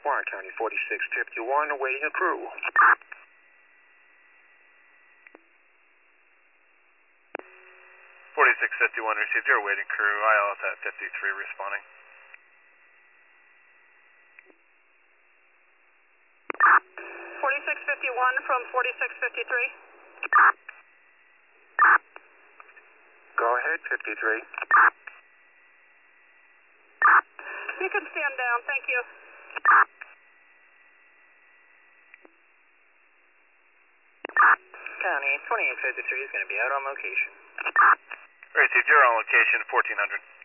Warren County 4651, awaiting a crew. 4651 received your waiting crew. ILS at 53 responding. 4651 from 4653. Go ahead, 53. You can stand down, thank you. County 2853 is going to be out on location. Received, you're on location 1400.